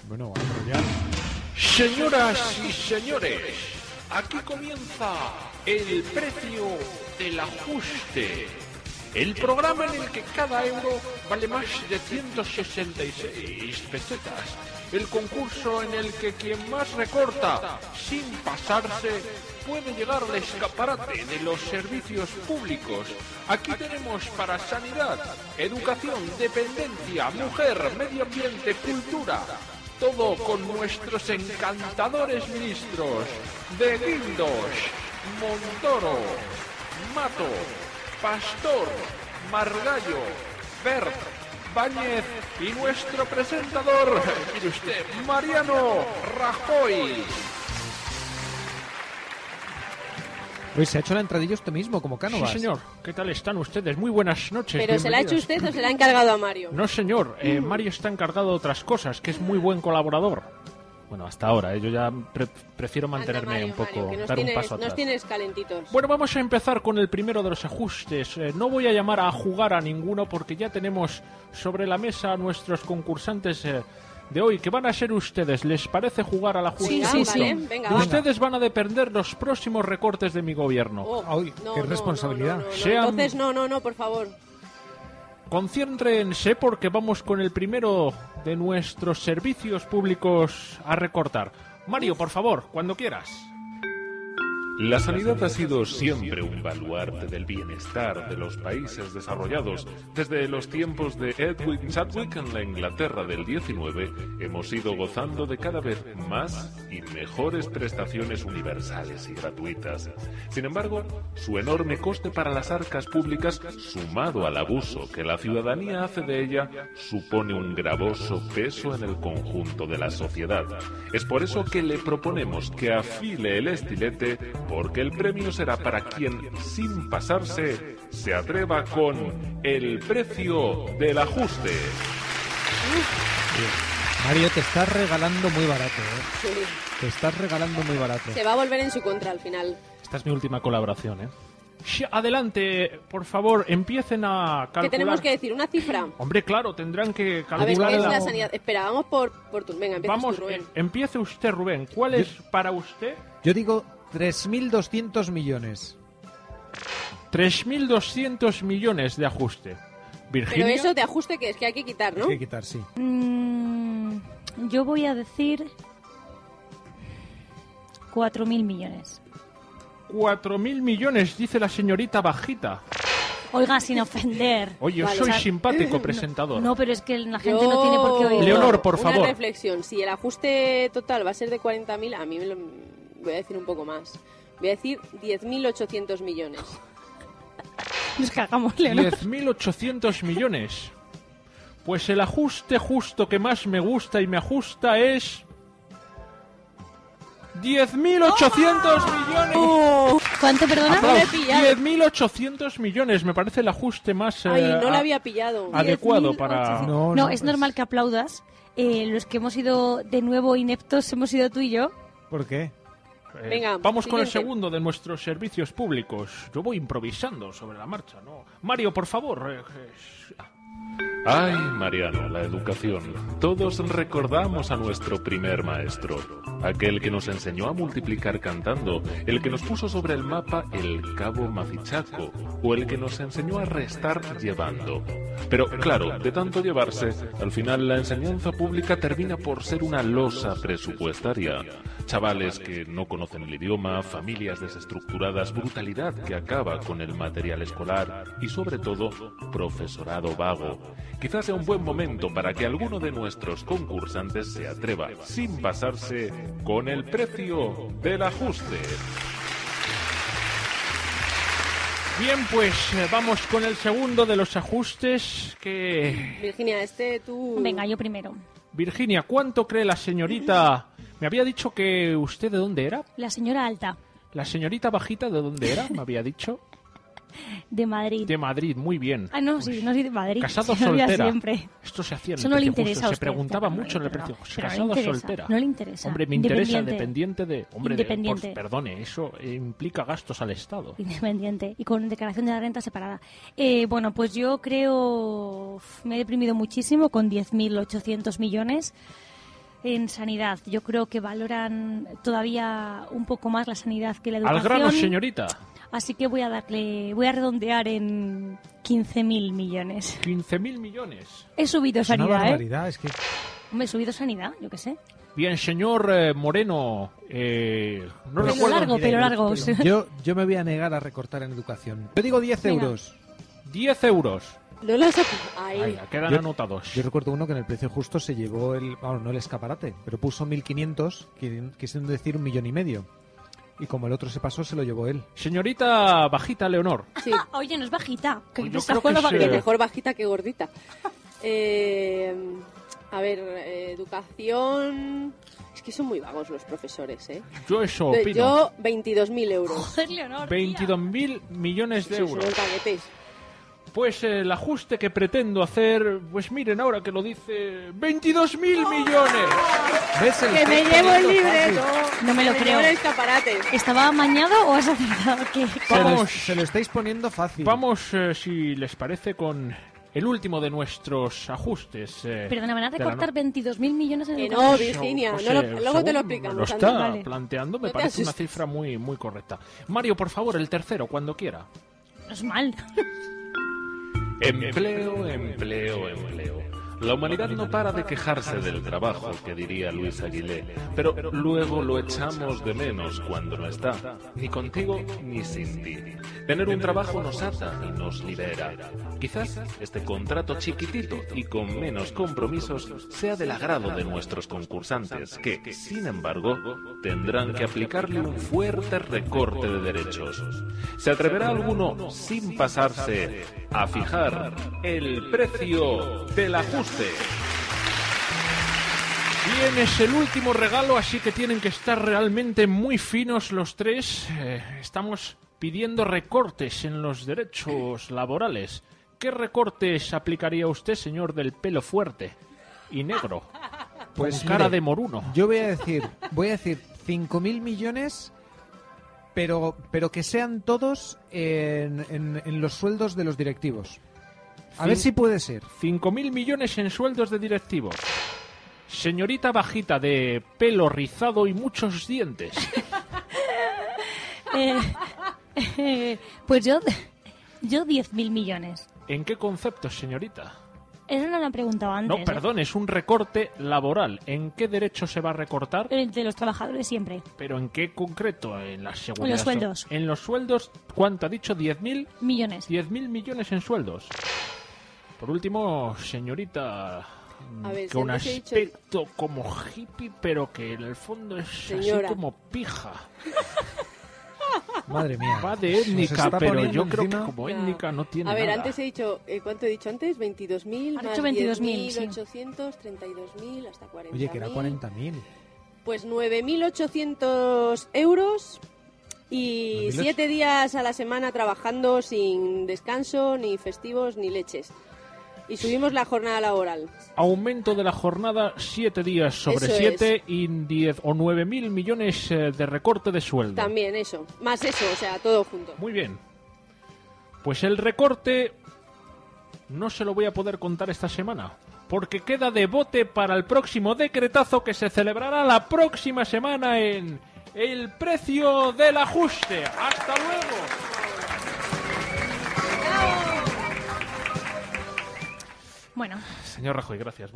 Bueno, vamos ya. Señoras y señores, aquí comienza el precio del ajuste. El programa en el que cada euro vale más de 166 pesetas. El concurso en el que quien más recorta sin pasarse puede llegar al escaparate de los servicios públicos. Aquí tenemos para sanidad, educación, dependencia, mujer, medio ambiente, cultura. Todo con nuestros encantadores ministros de Guindos, Montoro, Mato, Pastor, Margallo, Bert, Báñez y nuestro presentador, mire usted, Mariano Rajoy. Pues se ha hecho la entradilla usted mismo, como Cánovas. Sí, señor. ¿Qué tal están ustedes? Muy buenas noches. ¿Pero se la ha hecho usted o se la ha encargado a Mario? No, señor. Mario está encargado de otras cosas, que es muy buen colaborador. Bueno, hasta ahora. Yo ya prefiero mantenerme Mario, un poco, Mario, dar un paso atrás. Nos tienes calentitos. Bueno, vamos a empezar con el primero de los ajustes. No voy a llamar a jugar a ninguno porque ya tenemos sobre la mesa a nuestros concursantes de hoy, que van a ser ustedes. ¿Les parece jugar al ajuste? Sí, vale, venga, ustedes van a depender los próximos recortes de mi gobierno. Ay, qué responsabilidad. Entonces, no, por favor. Concéntrense porque vamos con el primero de nuestros servicios públicos a recortar. Mario, por favor, cuando quieras. La sanidad ha sido siempre un baluarte del bienestar de los países desarrollados. Desde los tiempos de Edwin Chadwick en la Inglaterra del 19, hemos ido gozando de cada vez más y mejores prestaciones universales y gratuitas. Sin embargo, su enorme coste para las arcas públicas, sumado al abuso que la ciudadanía hace de ella, supone un gravoso peso en el conjunto de la sociedad. Es por eso que le proponemos que afile el estilete, porque el premio será para quien, sin pasarse, se atreva con el precio del ajuste. Mario, te estás regalando muy barato, ¿eh? Sí. Te estás regalando muy barato. Se va a volver en su contra al final. Esta es mi última colaboración, ¿eh? Adelante, por favor, empiecen a calcular. ¿Qué tenemos que decir? ¿Una cifra? Hombre, claro, tendrán que A ver, calcular. ¿qué es la sanidad? Espera, vamos por turno. Venga, empieza tú, Rubén. Empiece usted, Rubén. ¿Cuál es para usted? Yo digo 3.200 millones. 3.200 millones de ajuste. Virginia. Pero eso de ajuste que es que hay que quitar, ¿no? Hay que quitar, sí. Yo voy a decir 4.000 millones. 4.000 millones, dice la señorita bajita. Oiga, sin ofender. Oye, Vale, soy o sea, simpático presentador. No, pero es que la gente no tiene por qué oír. Leonor, por favor. Una reflexión. Si el ajuste total va a ser de 40.000, a mí voy a decir un poco más. Voy a decir 10.800 millones. Nos cagamos, Leonor. 10.800 millones. Pues el ajuste justo que más me gusta y me ajusta es 10.800 millones. ¿Cuánto, perdona? No lo he pillado. 10.800 millones, me parece el ajuste más Ay, no la había pillado. adecuado para... No, es normal que aplaudas. Los que hemos ido de nuevo ineptos hemos sido tú y yo. ¿Por qué? Venga, vamos con el siguiente. segundo de nuestros servicios públicos. Yo voy improvisando sobre la marcha, ¿no? Mario, por favor. Ay, Mariano, la educación. Todos recordamos a nuestro primer maestro, aquel que nos enseñó a multiplicar cantando, el que nos puso sobre el mapa el Cabo Mafichaco, o el que nos enseñó a restar llevando. Pero claro, de tanto llevarse, al final la enseñanza pública termina por ser una losa presupuestaria. Chavales que no conocen el idioma, familias desestructuradas, brutalidad que acaba con el material escolar y sobre todo, profesorado vago. Quizás sea un buen momento para que alguno de nuestros concursantes se atreva, sin pasarse, con el precio del ajuste. Bien, pues vamos con el segundo de los ajustes que... Virginia, tú... Venga, yo primero. Virginia, ¿cuánto cree la señorita? Me había dicho que usted de dónde era. La señora alta. La señorita bajita de dónde era, me había dicho. De Madrid. De Madrid, muy bien. Ah, no, sí, no soy de Madrid. Casado se olvida soltera. Siempre. Esto se hacía en Eso el no le precio interesa justo. a Se usted. preguntaba Ya, mucho en el pero precio. pero no Casado le interesa, soltera. no le interesa. Hombre, me interesa, Independiente. dependiente de... Hombre, Independiente. perdone, eso implica gastos al Estado. Independiente y con declaración de la renta separada. Bueno, pues yo creo... Me he deprimido muchísimo con 10.800 millones. en sanidad. Yo creo que valoran todavía un poco más la sanidad que la Al educación. grano, señorita. Así que voy a redondear en 15.000 millones. 15.000 millones. He subido Es una sanidad, barbaridad, es que... Me he subido sanidad, yo qué sé. Bien, señor Moreno. No Pelo recuerdo. largo, pelo largo. Yo me voy a negar a recortar en educación. Yo digo 10 Venga. euros. 10 euros. No las Ahí. Ahí, quedan Yo- anotados. Yo recuerdo uno que en el precio justo se llevó no el escaparate, pero puso 1.500, quisiendo decir 1,5 millones. Y como el otro se pasó, se lo llevó él. Señorita Bajita Leonor. Sí. Oye, no es bajita. Que Yo me creo sacó que la es, bajita. Que mejor bajita que gordita. A ver, educación... Es que son muy vagos los profesores, ¿eh? Yo eso opino. Yo, 22.000 euros. Joder, Leonor, tía. 22.000 millones de Sí, son euros. unos paquetes. Pues el ajuste que pretendo hacer, pues miren ahora que lo dice, 22.000 millones. ¿Ves? Que me llevo el libreto. No me lo Me creo. llevo el escaparate. ¿Estaba amañado o has acertado? ¿Qué? Se lo estáis poniendo fácil. Vamos, si les parece, con el último de nuestros ajustes. Perdona, ¿van a de la recortar 22.000 millones en Que educación? no, Virginia. Pues, no luego te lo según explicamos. Lo Sandra. está Vale. planteando, me No te parece una asustes. cifra muy, muy correcta. Mario, por favor, el tercero, cuando quiera. No es mal. Empleo, empleo, empleo. La humanidad no para de quejarse del trabajo, que diría Luis Aguilé, pero luego lo echamos de menos cuando no está, ni contigo ni sin ti. Tener un trabajo nos ata y nos libera. Quizás este contrato chiquitito y con menos compromisos sea del agrado de nuestros concursantes, que, sin embargo, tendrán que aplicarle un fuerte recorte de derechos. ¿Se atreverá alguno, sin pasarse, a fijar el precio del ajuste? Bien, es el último regalo, así que tienen que estar realmente muy finos los tres. Estamos pidiendo recortes en los derechos laborales. ¿Qué recortes aplicaría usted, señor del pelo fuerte y negro? Pues con cara mire, de moruno. Yo voy a decir 5.000 millones, pero que sean todos en los sueldos de los directivos. A ver si puede ser. 5.000 millones en sueldos de directivos. Señorita Bajita de pelo rizado y muchos dientes. Pues yo 10.000 millones. ¿En qué concepto, señorita? Eso no lo han preguntado antes. No, perdón, es un recorte laboral. ¿En qué derecho se va a recortar? El de los trabajadores siempre. ¿Pero en qué concreto? ¿En la seguridad? En los sueldos. ¿En los sueldos? ¿Cuánto ha dicho? ¿10.000? Millones. 10.000 millones en sueldos. Por último, señorita, A ver, con un siempre se ha dicho- aspecto como hippie, pero que en el fondo es Señora. así como pija. Madre mía. Va de Nos étnica, está pero poniendo yo creo que encima- como Ya. étnica no tiene A ver, nada. antes he dicho... ¿Cuánto he dicho antes? 22.000 Ha más dicho 22.000, sí. 10.800, 32.000 hasta 40.000. Oye, que era 40.000. Pues 9.800 euros y 9.800. 7 días a la semana trabajando sin descanso, ni festivos, ni leches. Y subimos la jornada laboral. Aumento de la jornada 7 días sobre Eso 7 y 10 o 9.000 millones de recorte de sueldo. También eso. Más eso, o sea, todo junto. Muy bien. Pues el recorte no se lo voy a poder contar esta semana, porque queda de bote para el próximo decretazo que se celebrará la próxima semana en El Precio del Ajuste. ¡Hasta luego! Bueno. Señor Rajoy, gracias.